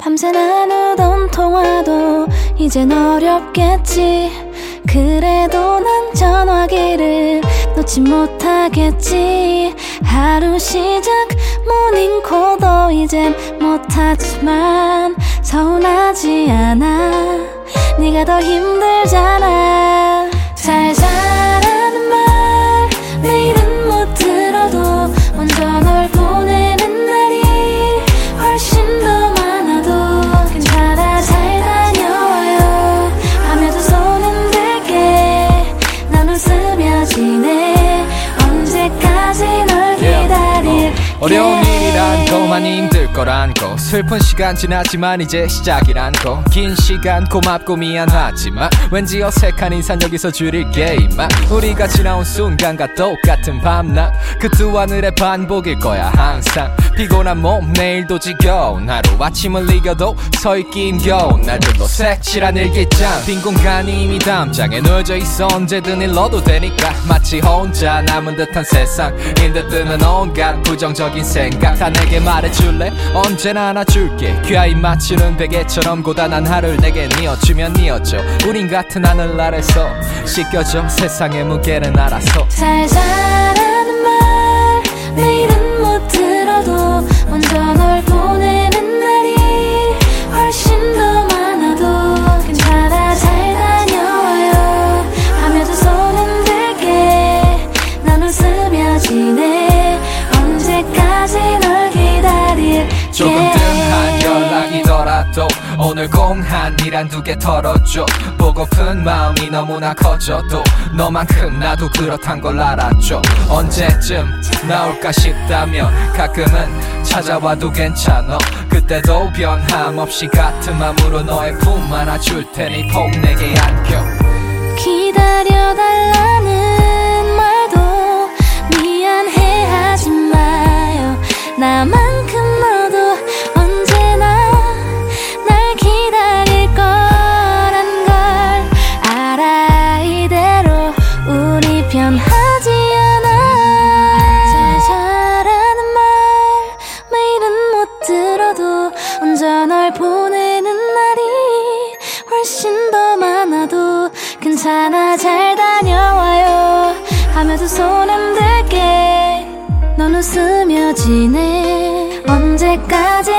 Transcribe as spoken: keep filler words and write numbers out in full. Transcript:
밤새 나누던 통화도 이젠 어렵겠지. 그래도 난 전화기를 놓지 못하겠지. 하루 시작 모닝콜도 이젠 못하지만 서운하지 않아. 네가 더 힘들잖아. 잘 자라는 말 매일은 못 들어도 먼저 널 보내는 날이 훨씬 더 많아도 괜찮아 잘 다녀와요 하면서 손은 들게 난 웃으며 지내. 언제까지 널 기다릴게. 어려운 일이란 거 많이 힘들 거란 거 슬픈 시간 지났지만 이제 시작이란 거 긴 시간 고맙고 미안하지만 왠지 어색한 인상 여기서 줄일게 이만. 우리가 지나온 순간과 똑같은 밤낮 그 두 하늘의 반복일 거야 항상. 피곤한 몸 내일도 지겨운 하루 아침을 이겨도 서있기 힘겨운 날들도 색칠한 일기장 빈 공간이 이미 담장에 놓여져 있어. 언제든 일러도 되니까 마치 혼자 남은 듯한 세상인데 뜨는 온갖 부정적인 생각 다 내게 말해줄래. 언제나 안아줄게. 귀하이 맞추는 베개처럼 고단한 하루를 내게 뉘어주면 뉘어져. 우린 같은 하늘 아래서 씻겨져 세상의 무게는 알아서. 잘 자라는 말 매일은 못 들어도 먼저 널 보내는 날이 훨씬 더 많아도 괜찮아 잘 다녀와요 하면서 손은 들게 난 웃으며 지내. 언제까지 널 기다릴게. 조금 뜸한 연락이더라도 오늘 공한이란 두 개 털어줘. 보고픈 마음이 너무나 커져도 너만큼 나도 그렇단 걸 알아줘. 언제쯤 나올까 싶다면 가끔은 찾아와도 괜찮아. 그때도 변함없이 같은 맘으로 너의 품 안아줄 테니 꼭 내게 안겨. 기다려달라는 말도 미안해 하지 마요. 나만큼 너도 언제나 날 기다릴 거란 걸 알아. 이대로 우리 변하지 않아. 잘 자라는 말 매일은 못 들어도 먼저 널 보내는 날이 훨씬 더 많아도 괜찮아 잘 다녀와요 하면서 손은 들게 넌 웃으며 지내. 언제까지